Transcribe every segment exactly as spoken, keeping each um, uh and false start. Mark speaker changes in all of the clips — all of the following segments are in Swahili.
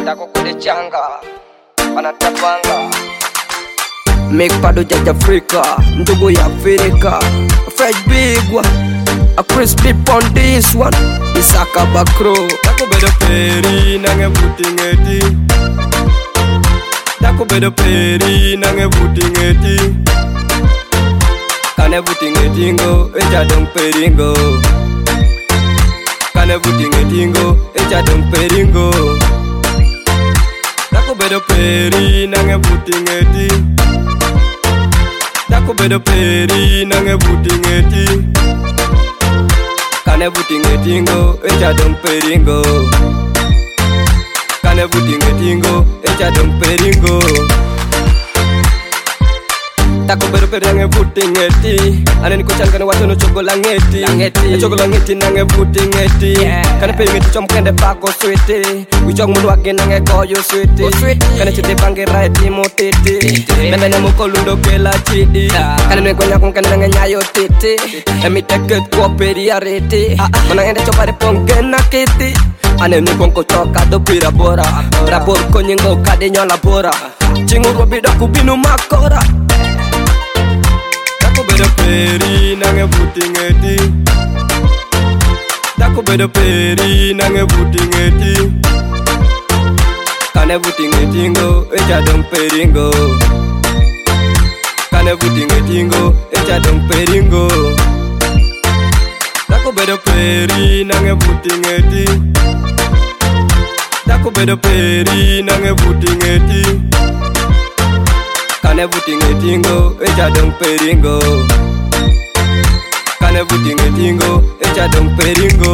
Speaker 1: Tako kude changa wanatapanga Make pado jaja Afrika, ndugu ya Afrika. Fresh big one, a crispy on this one. Isaka Bakro.
Speaker 2: Tako bedo peri nange putingeti. Tako bedo peri nange putingeti. Kane putingetingo, eja dong peringo. Kane putingetingo, eja dong peringo. Tako bedo peri nange putingeti. Tako bedo peri nange putingeti. Kane putingetingo, eja dong peringo. Kane putingetingo, eja dong peringo. Tako bedo peri nange putingeti. Aneni kuchan kane watu no chogo langeti. Langeti chogo langeti nange putingeti. Kane pengeti chom kende pako swete. Wichong mundu wage nange koyo swete. Kane chete bange raeti motete. Mende ne muko lundo kela chidi. Kane nwe konya kum kane nange nyayo tete. Emi teket kwa peri arete. Mana ende chopare ponge na kiti. Aneni konko choka do pira bora. Rapor konyingo kade nyola bora. Chingu robido kubinu makora. Tako bedo peri nange putingeti. Tako bedo peri nange putingeti. Kane putingetingo, eja dong peringo. Kane putingetingo, eja dong peringo. Tako bedo peri nange putingeti. Tako bedo peri nange putingeti. Kane putingetingo, eja dong peringo. Kane putingetingo, eja dong peringo.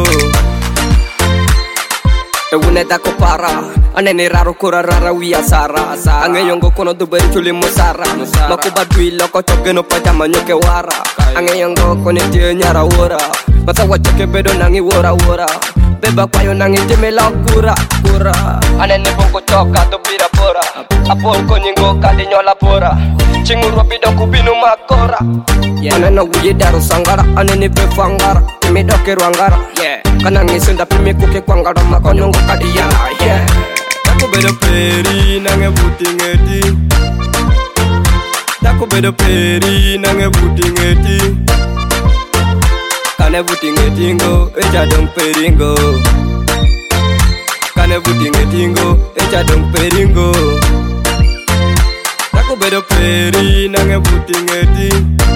Speaker 2: Ewune tako para, anene raro kura rara wia sara. Ange yongo kono duberi chuli musara. Makuba dui loko choke no pajama nyoke wara. Ange yongo kone tie nyara wora. Masa wachoke bedo nangi wora wora. Beba kwayo nangi jeme la kura kura. Anene bongo choka do pira bora. Apol konyingo kade nyola bora. Chingu robido kubinu makora. Anene wuye daru sangara. Anene befangara. Imi doke ruangara. Kana ngisenda pimi kuke kwangara makonongo kadia. Tako bedo peri nange putingeti. Tako bedo peri nange putingeti. Kane putingetingo, eja dong peringo. Kane putingetingo, eja dong peringo. Tako bedo peri nange putingeti.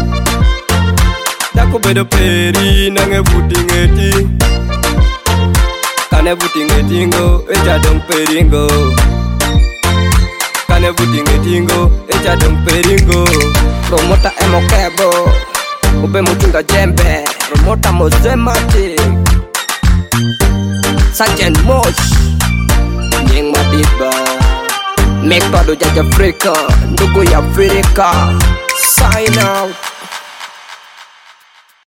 Speaker 2: Tako bedo peri nange putingeti. Kane putingetingo, eja dong peringo. Kane putingetingo, eja dong peringo. Promota emo kebo, ube mutunga jembe. Promota mozemati, Sergeant Mosh, Nyeng Madiba. Make pado jaja Afrika, ndugu ya Afrika. Sign out.